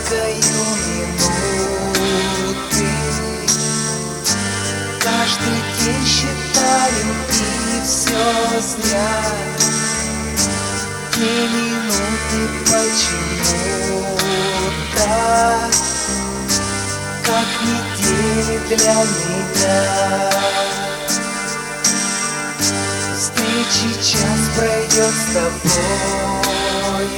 тикаю минуты, каждый день считаю, и все зря. Те минуты почему-то как недели для меня. Встречи час пройдет с тобою,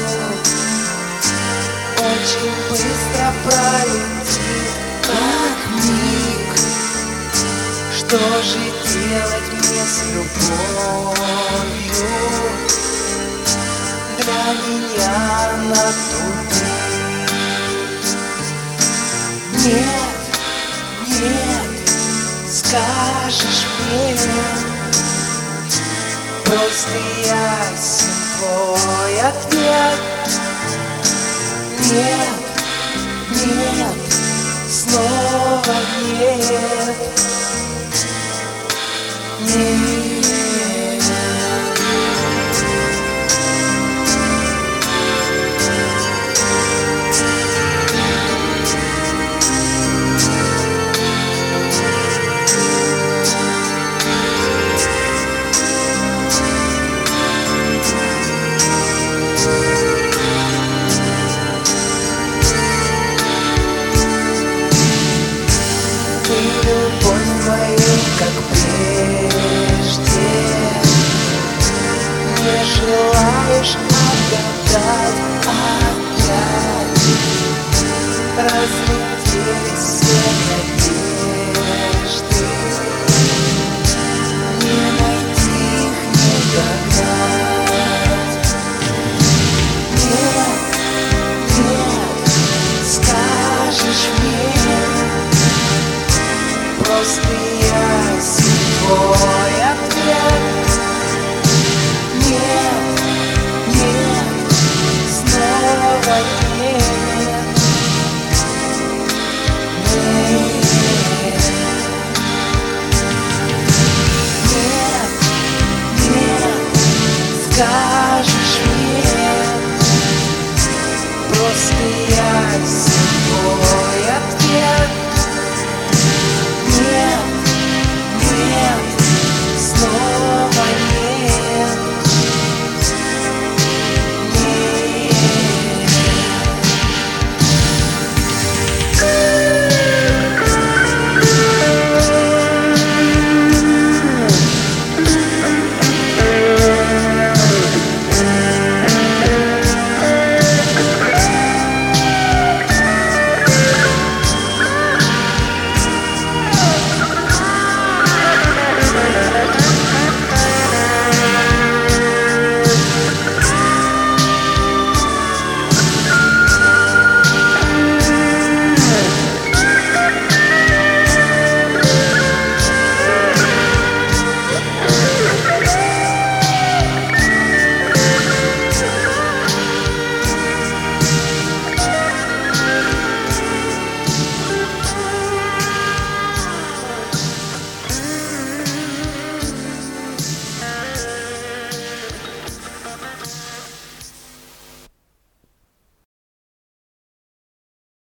очень быстро пролетит, как миг. Что же делать мне с любовью? Для меня она тут. Нет, нет, скажешь мне, просто ясен твой ответ. Нет, нет, снова нет. Нет.